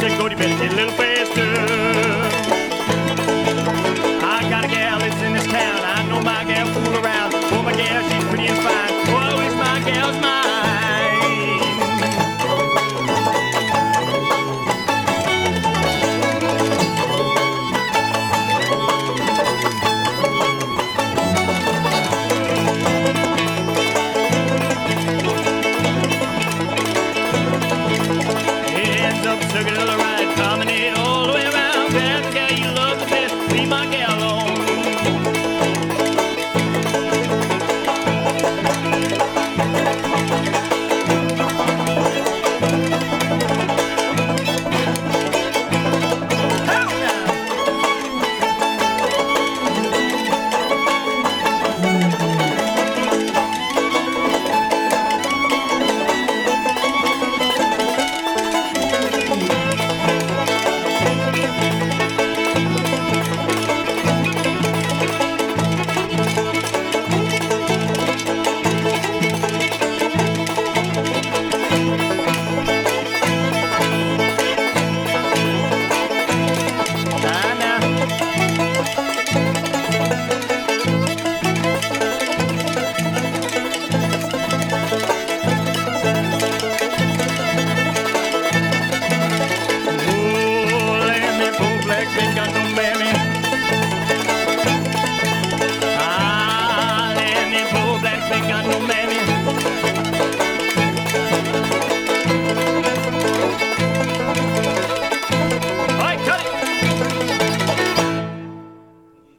said, go to bed, get a little faster. I got a gal that's in this town. I know my gal fool around. Oh, my gal, she's pretty and fine. Oh, it's my gal's mine. Hands up, circle to the right, promenade all the way around. Grab the gal you love the best, leave my gal alone. Got no mammy.